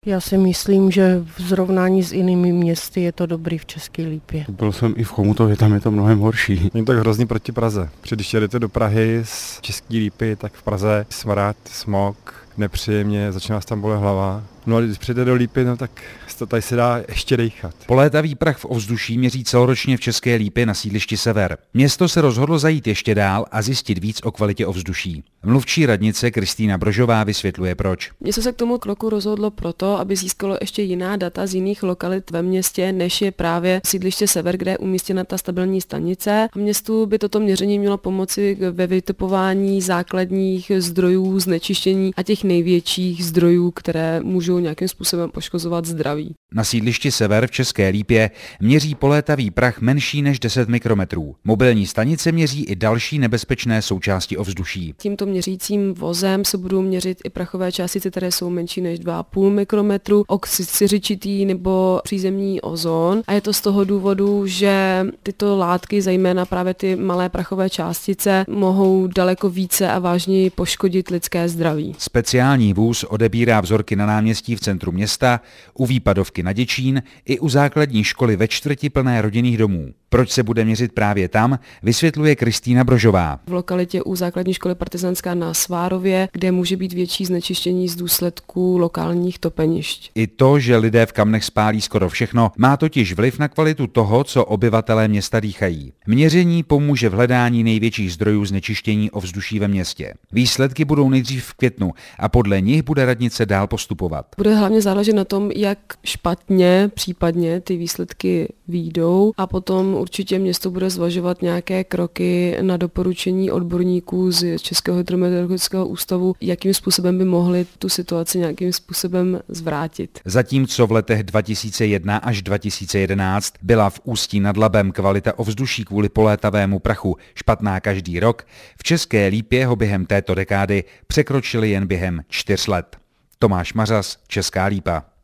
Já si myslím, že v srovnání s jinými městy je to dobrý v České Lípě. Byl jsem i v Chomutově, tam je to mnohem horší. Není tak hrozný proti Praze. Když jedete do Prahy z České Lípy, tak v Praze smrad, smog, nepříjemně, začíná vás tam bolet hlava. No a když přijde do Lípy, no tak tady se dá ještě dejchat. Polétavý prach v ovzduší měří celoročně v České Lípě na sídlišti Sever. Město se rozhodlo zajít ještě dál a zjistit víc o kvalitě ovzduší. Mluvčí radnice Kristýna Brožová vysvětluje proč. Město se k tomu kroku rozhodlo proto, aby získalo ještě jiná data z jiných lokalit ve městě, než je právě sídliště Sever, kde je umístěna ta stabilní stanice. A městu by toto měření mělo pomoci ve vytipování základních zdrojů znečištění a těch největších zdrojů, které můžou nějakým způsobem poškozovat zdraví. Na sídlišti Sever v České Lípě měří polétavý prach menší než 10 mikrometrů. Mobilní stanice měří i další nebezpečné součásti ovzduší. Tímto měřícím vozem se budou měřit i prachové částice, které jsou menší než 2,5 mikrometru, oxid siřičitý nebo přízemní ozon. A je to z toho důvodu, že tyto látky, zejména právě ty malé prachové částice, mohou daleko více a vážněji poškodit lidské zdraví. Speciální vůz odebírá vzorky na náměstí v centru města, u výpadovky na Děčín i u základní školy ve čtvrti plné rodinných domů. Proč se bude měřit právě tam, vysvětluje Kristýna Brožová. V lokalitě u základní školy Partizánská na Svárově, kde může být větší znečištění z důsledků lokálních topenišť. I to, že lidé v kamnech spálí skoro všechno, má totiž vliv na kvalitu toho, co obyvatelé města dýchají. Měření pomůže v hledání největších zdrojů znečištění ovzduší ve městě. Výsledky budou nejdřív v květnu a podle nich bude radnice dál postupovat. Bude hlavně záležet na tom, jak špatně případně ty výsledky vyjdou a potom určitě město bude zvažovat nějaké kroky na doporučení odborníků z Českého hydrometeorologického ústavu, jakým způsobem by mohli tu situaci nějakým způsobem zvrátit. Zatímco v letech 2001 až 2011 byla v Ústí nad Labem kvalita ovzduší kvůli polétavému prachu špatná každý rok, v České Lípě ho během této dekády překročili jen během 4 let. Tomáš Mařas, Česká Lípa.